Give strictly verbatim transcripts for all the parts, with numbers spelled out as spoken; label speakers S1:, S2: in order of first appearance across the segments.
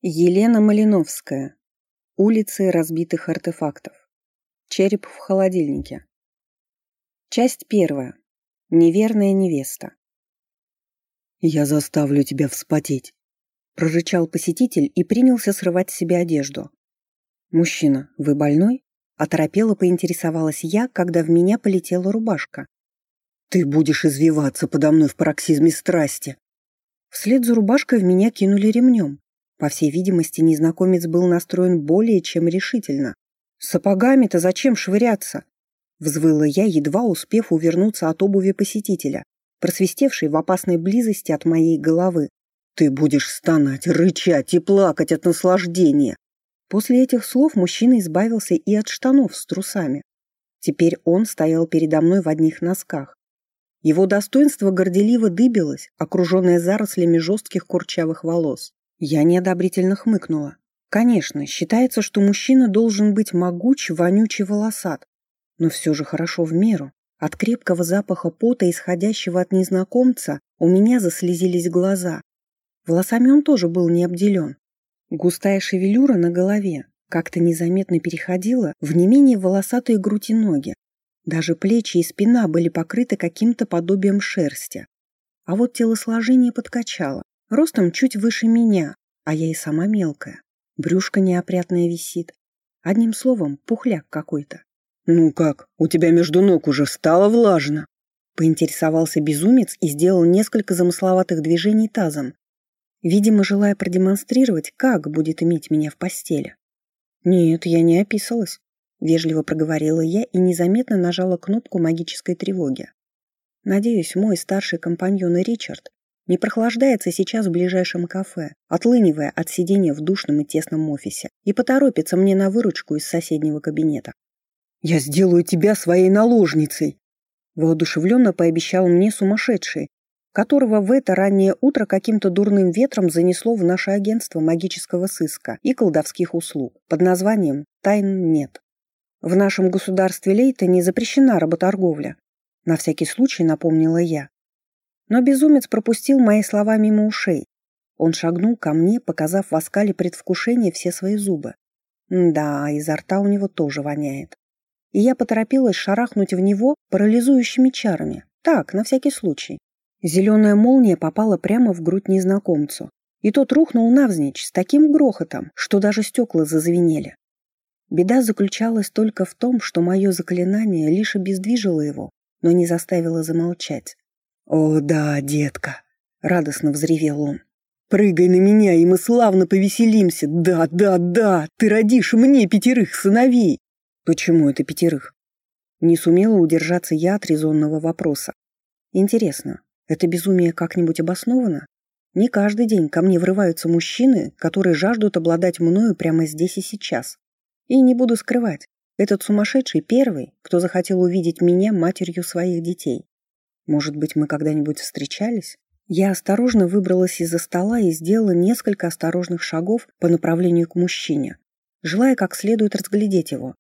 S1: Елена Малиновская. Улицы разбитых артефактов. Череп в холодильнике. Часть первая. Неверная невеста. «Я заставлю тебя вспотеть», – прорычал посетитель и принялся срывать с себя одежду. «Мужчина, вы больной?» – оторопело поинтересовалась я, когда в меня полетела рубашка. «Ты будешь извиваться подо мной в пароксизме страсти». Вслед за рубашкой в меня кинули ремнем. По всей видимости, незнакомец был настроен более чем решительно. «Сапогами-то зачем швыряться?» Взвыла я, едва успев увернуться от обуви посетителя, просвистевшей в опасной близости от моей головы. «Ты будешь стонать, рычать и плакать от наслаждения!» После этих слов мужчина избавился и от штанов с трусами. Теперь он стоял передо мной в одних носках. Его достоинство горделиво дыбилось, окруженное зарослями жестких курчавых волос. Я неодобрительно хмыкнула. Конечно, считается, что мужчина должен быть могуч, вонючий, волосат. Но все же хорошо в меру. От крепкого запаха пота, исходящего от незнакомца, у меня заслезились глаза. Волосами он тоже был не обделен. Густая шевелюра на голове как-то незаметно переходила в не менее волосатые грудь и ноги. Даже плечи и спина были покрыты каким-то подобием шерсти. А вот телосложение подкачало. Ростом чуть выше меня, а я и сама мелкая. Брюшко неопрятное висит. Одним словом, пухляк какой-то. «Ну как, у тебя между ног уже стало влажно?» Поинтересовался безумец и сделал несколько замысловатых движений тазом, видимо, желая продемонстрировать, как будет иметь меня в постели. «Нет, я не описалась», — вежливо проговорила я и незаметно нажала кнопку магической тревоги. Надеюсь, мой старший компаньон Ричард не прохлаждается сейчас в ближайшем кафе, отлынивая от сидения в душном и тесном офисе, и поторопится мне на выручку из соседнего кабинета. «Я сделаю тебя своей наложницей!» Воодушевленно пообещал мне сумасшедший, которого в это раннее утро каким-то дурным ветром занесло в наше агентство магического сыска и колдовских услуг под названием «Тайн нет». В нашем государстве Лейтоне запрещена работорговля. На всякий случай напомнила я. Но безумец пропустил мои слова мимо ушей. Он шагнул ко мне, показав в оскале предвкушения все свои зубы. Да, изо рта у него тоже воняет. И я поторопилась шарахнуть в него парализующими чарами. Так, на всякий случай. Зеленая молния попала прямо в грудь незнакомцу. И тот рухнул навзничь с таким грохотом, что даже стекла зазвенели. Беда заключалась только в том, что мое заклинание лишь обездвижило его, но не заставило замолчать. «О да, детка!» — радостно взревел он. «Прыгай на меня, и мы славно повеселимся! Да, да, да! Ты родишь мне пятерых сыновей!» «Почему это пятерых?» Не сумела удержаться я от резонного вопроса. «Интересно, это безумие как-нибудь обосновано? Не каждый день ко мне врываются мужчины, которые жаждут обладать мною прямо здесь и сейчас. И не буду скрывать, этот сумасшедший первый, кто захотел увидеть меня матерью своих детей. Может быть, мы когда-нибудь встречались?» Я осторожно выбралась из-за стола и сделала несколько осторожных шагов по направлению к мужчине, желая как следует разглядеть его.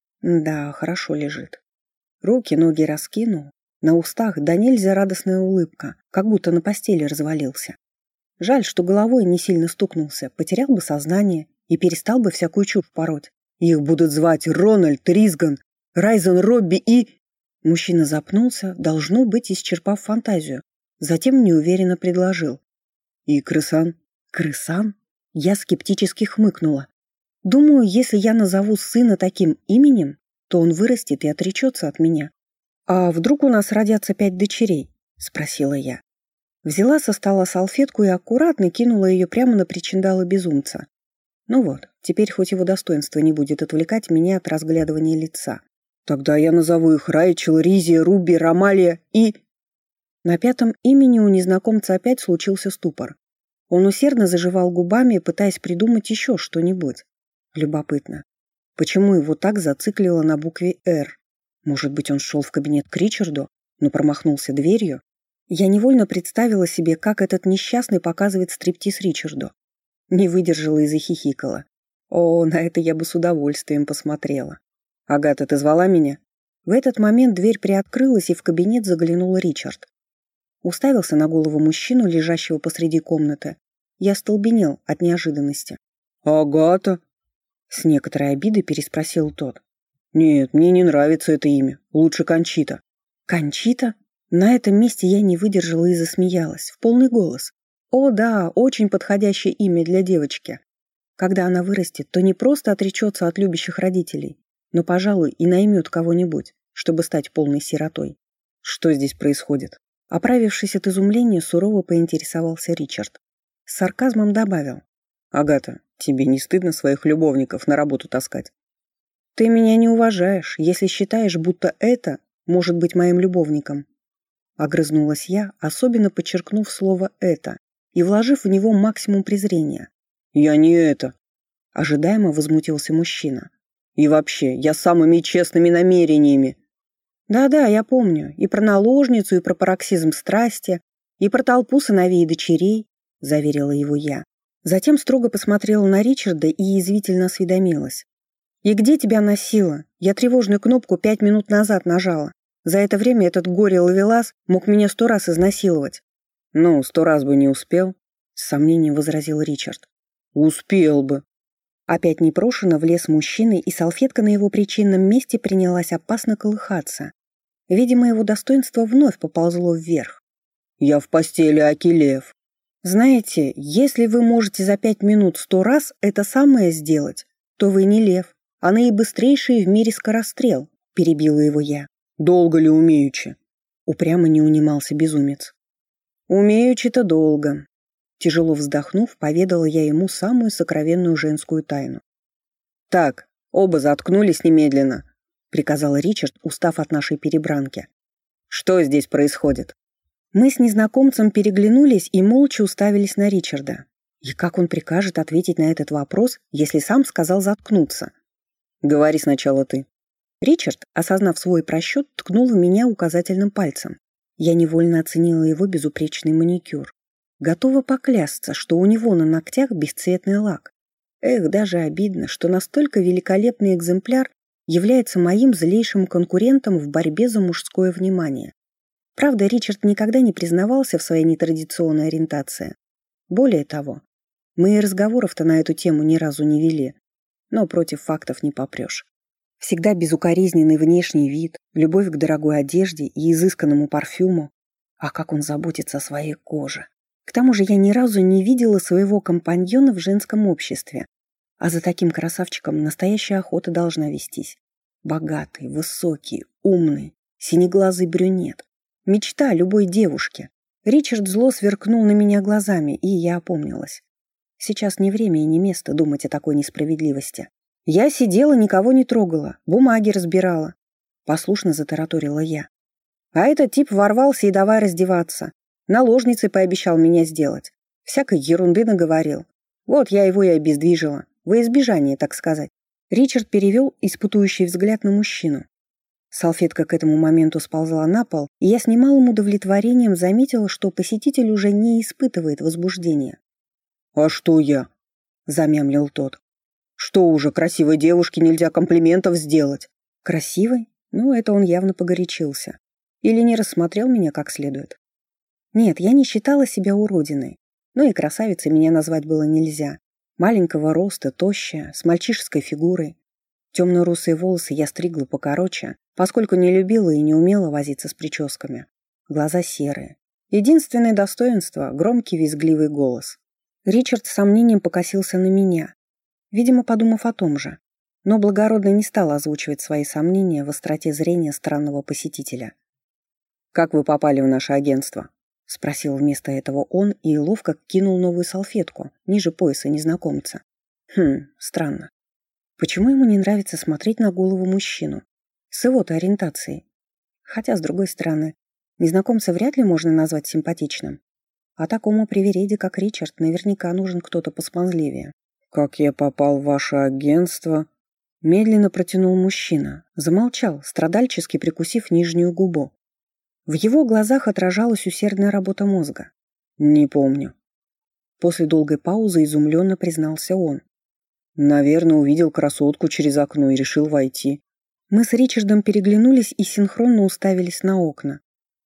S1: Да, хорошо лежит. Руки, ноги раскинул, на устах да нельзя радостная улыбка, как будто на постели развалился. Жаль, что головой не сильно стукнулся, потерял бы сознание и перестал бы всякую чушь пороть. Их будут звать Рональд, Ризган, Райзен Робби и... Мужчина запнулся, должно быть, исчерпав фантазию. Затем неуверенно предложил. «И крысан?» «Крысан?» Я скептически хмыкнула. Думаю, если я назову сына таким именем, то он вырастет и отречется от меня. «А вдруг у нас родятся пять дочерей?» – спросила я. Взяла со стола салфетку и аккуратно кинула ее прямо на причиндалы безумца. Ну вот, теперь хоть его достоинство не будет отвлекать меня от разглядывания лица. «Тогда я назову их Райчел, Ризи, Руби, Ромалия и...» На пятом имени у незнакомца опять случился ступор. Он усердно заживал губами, пытаясь придумать еще что-нибудь. Любопытно, почему его так зациклило на букве «Р»? Может быть, он шел в кабинет к Ричарду, но промахнулся дверью? Я невольно представила себе, как этот несчастный показывает стриптиз Ричарду. Не выдержала и захихикала. О, на это я бы с удовольствием посмотрела. «Агата, ты звала меня?» В этот момент дверь приоткрылась, и в кабинет заглянул Ричард. Уставился на голову мужчину, лежащего посреди комнаты. Я остолбенел от неожиданности.
S2: «Агата?»
S1: С некоторой обидой переспросил тот.
S2: «Нет, мне не нравится это имя. Лучше Кончита».
S1: «Кончита?» На этом месте я не выдержала и засмеялась, в полный голос. О да, очень подходящее имя для девочки. Когда она вырастет, то не просто отречется от любящих родителей, но, пожалуй, и наймет кого-нибудь, чтобы стать полной сиротой.
S2: Что здесь происходит?
S1: Оправившись от изумления, сурово поинтересовался Ричард. С сарказмом добавил.
S2: «Агата, тебе не стыдно своих любовников на работу таскать?»
S1: «Ты меня не уважаешь, если считаешь, будто это может быть моим любовником». Огрызнулась я, особенно подчеркнув слово «это» и вложив в него максимум презрения.
S2: «Я не это!»
S1: Ожидаемо возмутился мужчина.
S2: «И вообще, я с самыми честными намерениями!»
S1: «Да-да, я помню. И про наложницу, и про пароксизм страсти, и про толпу сыновей и дочерей», — заверила его я. Затем строго посмотрела на Ричарда и язвительно осведомилась. «И где тебя носило? Я тревожную кнопку пять минут назад нажала. За это время этот горе-ловелас мог меня сто раз изнасиловать».
S2: «Ну, сто раз бы не успел», —
S1: с сомнением возразил Ричард.
S2: «Успел бы».
S1: Опять непрошено влез мужчина, и салфетка на его причинном месте принялась опасно колыхаться. Видимо, его достоинство вновь поползло вверх.
S2: «Я в постели, аки лев».
S1: «Знаете, если вы можете за пять минут сто раз это самое сделать, то вы не лев, а наибыстрейший в мире скорострел», — перебила его я.
S2: «Долго ли умеючи?»
S1: — упрямо не унимался безумец. «Умеючи-то долго». Тяжело вздохнув, поведала я ему самую сокровенную женскую тайну.
S2: «Так, оба заткнулись немедленно», — приказал
S1: Ричард, устав от нашей перебранки.
S2: «Что здесь происходит?»
S1: Мы с незнакомцем переглянулись и молча уставились на Ричарда. И как он прикажет ответить на этот вопрос, если сам сказал заткнуться?
S2: «Говори сначала ты».
S1: Ричард, осознав свой просчет, ткнул в меня указательным пальцем. Я невольно оценила его безупречный маникюр. Готова поклясться, что у него на ногтях бесцветный лак. Эх, даже обидно, что настолько великолепный экземпляр является моим злейшим конкурентом в борьбе за мужское внимание. Правда, Ричард никогда не признавался в своей нетрадиционной ориентации. Более того, мы и разговоров-то на эту тему ни разу не вели, но против фактов не попрешь. Всегда безукоризненный внешний вид, любовь к дорогой одежде и изысканному парфюму. А как он заботится о своей коже. К тому же я ни разу не видела своего компаньона в женском обществе. А за таким красавчиком настоящая охота должна вестись. Богатый, высокий, умный, синеглазый брюнет. Мечта любой девушки. Ричард зло сверкнул на меня глазами, и я опомнилась. Сейчас не время и не место думать о такой несправедливости. Я сидела, никого не трогала, бумаги разбирала. Послушно затараторила я. А этот тип ворвался и давай раздеваться. Наложницей пообещал меня сделать. Всякой ерунды наговорил. Вот я его и обездвижила. Во избежание, так сказать. Ричард перевел испытующий взгляд на мужчину. Салфетка к этому моменту сползла на пол, и я с немалым удовлетворением заметила, что посетитель уже не испытывает возбуждения.
S2: «А что я?» — замямлил тот. «Что уже, красивой девушке нельзя комплиментов сделать?»
S1: «Красивой? Ну, это он явно погорячился. Или не рассмотрел меня как следует. Нет, я не считала себя уродиной. Но и красавицей меня назвать было нельзя. Маленького роста, тощая, с мальчишеской фигурой. Темно-русые волосы я стригла покороче, поскольку не любила и не умела возиться с прическами. Глаза серые. Единственное достоинство — громкий визгливый голос. Ричард с сомнением покосился на меня, видимо, подумав о том же, но благородно не стал озвучивать свои сомнения в остроте зрения странного посетителя.
S2: «Как вы попали в наше агентство?»
S1: — спросил вместо этого он и ловко кинул новую салфетку ниже пояса незнакомца. Хм, странно. Почему ему не нравится смотреть на голову мужчину? С его-то ориентацией. Хотя, с другой стороны, незнакомца вряд ли можно назвать симпатичным. А такому привереде, как Ричард, наверняка нужен кто-то посмазливее.
S2: «Как я попал в ваше агентство?»
S1: Медленно протянул мужчина. Замолчал, страдальчески прикусив нижнюю губу. В его глазах отражалась усердная работа мозга.
S2: «Не помню».
S1: После долгой паузы изумленно признался он.
S2: «Наверное, увидел красотку через окно и решил войти».
S1: Мы с Ричардом переглянулись и синхронно уставились на окна.